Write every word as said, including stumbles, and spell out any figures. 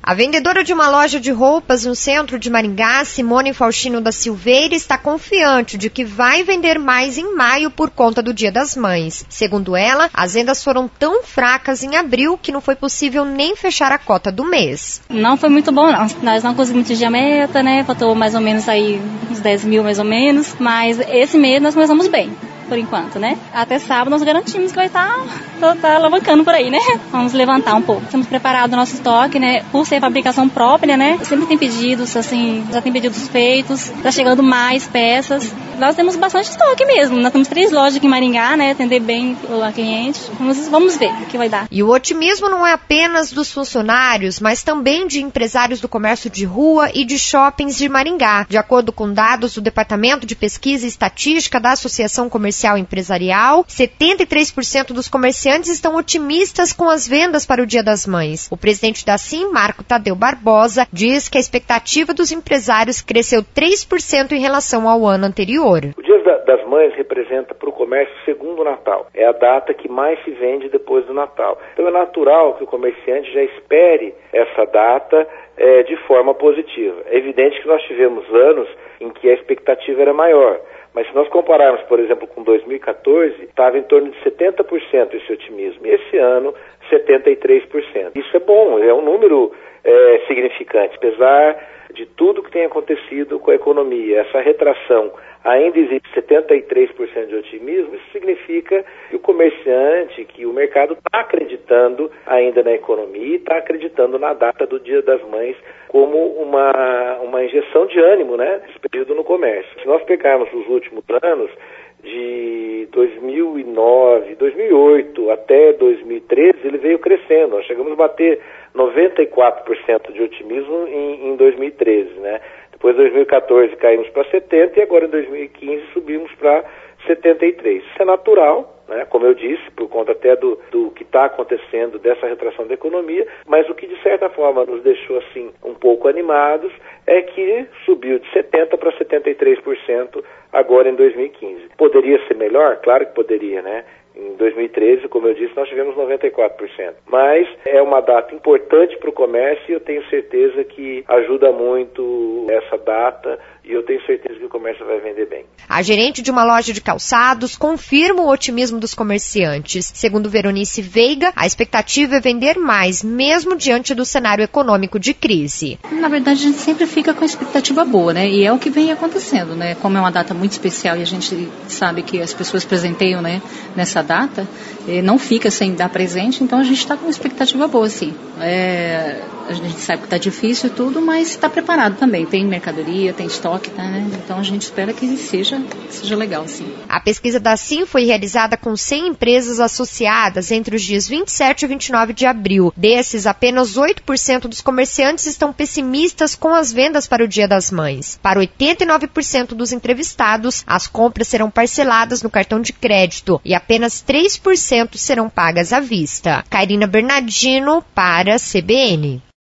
A vendedora de uma loja de roupas no centro de Maringá, Simone Faustino da Silveira, está confiante de que vai vender mais em maio por conta do Dia das Mães. Segundo ela, as vendas foram tão fracas em abril que não foi possível nem fechar a cota do mês. Não foi muito bom, não. Nós não conseguimos atingir a meta, né? Faltou mais ou menos aí uns dez mil mais ou menos, mas esse mês nós começamos bem. Por enquanto, né? Até sábado nós garantimos que vai estar tá, tá alavancando por aí, né? Vamos levantar um pouco. Estamos preparados o nosso estoque, né? Por ser fabricação própria, né? Sempre tem pedidos, assim, já tem pedidos feitos, tá chegando mais peças. Nós temos bastante estoque mesmo. Nós temos três lojas aqui em Maringá, né? Atender bem o cliente. Vamos, vamos ver o que vai dar. E o otimismo não é apenas dos funcionários, mas também de empresários do comércio de rua e de shoppings de Maringá. De acordo com dados do Departamento de Pesquisa e Estatística da Associação Comercial e Empresarial, setenta e três por cento dos comerciantes estão otimistas com as vendas para o Dia das Mães. O presidente da Sim, Marco Tadeu Barbosa, diz que a expectativa dos empresários cresceu três por cento em relação ao ano anterior. O Dia das Mães representa para o comércio o segundo Natal. É a data que mais se vende depois do Natal. Então é natural que o comerciante já espere essa data é, de forma positiva. É evidente que nós tivemos anos em que a expectativa era maior. Mas se nós compararmos, por exemplo, com dois mil e quatorze, estava em torno de setenta por cento esse otimismo. E esse ano, setenta e três por cento. Isso é bom, é um número é, significante. Apesar de tudo que tem acontecido com a economia, essa retração, ainda existe setenta e três por cento de otimismo. Isso significa que o comerciante, que o mercado está acreditando ainda na economia e está acreditando na data do Dia das Mães como uma, uma injeção de ânimo, né, esse período no comércio. Se nós pegarmos os últimos anos, de dois mil e nove, dois mil e oito até dois mil e treze, ele veio crescendo. Nós chegamos a bater noventa e quatro por cento de otimismo em, em dois mil e treze, né? Depois de dois mil e quatorze caímos para setenta por cento e agora em dois mil e quinze subimos para setenta e três por cento. Isso é natural, né? Como eu disse, por conta até do, do que está acontecendo, dessa retração da economia, mas o que de certa forma nos deixou assim um pouco animados é que subiu de setenta por cento para setenta e três por cento agora em dois mil e quinze. Poderia ser melhor? Claro que poderia, né? Em dois mil e treze, como eu disse, nós tivemos noventa e quatro por cento. Mas é uma data importante para o comércio e eu tenho certeza que ajuda muito essa data e eu tenho certeza que o comércio vai vender bem. A gerente de uma loja de calçados confirma o otimismo dos comerciantes. Segundo Veronice Veiga, a expectativa é vender mais, mesmo diante do cenário econômico de crise. Na verdade, a gente sempre fica com a expectativa boa, né? E é o que vem acontecendo, né? Como é uma data muito especial e a gente sabe que as pessoas presenteiam, né, nessa data, não fica sem dar presente, então a gente está com uma expectativa boa, sim. É, a gente sabe que está difícil e tudo, mas está preparado também. Tem mercadoria, tem estoque, tá, né? Então a gente espera que seja, seja legal, sim. A pesquisa da Sim foi realizada com cem empresas associadas entre os dias vinte e sete e vinte e nove de abril. Desses, apenas oito por cento dos comerciantes estão pessimistas com as vendas para o Dia das Mães. Para oitenta e nove por cento dos entrevistados, as compras serão parceladas no cartão de crédito e apenas três por cento serão pagas à vista. Cairina Bernardino para a C B N.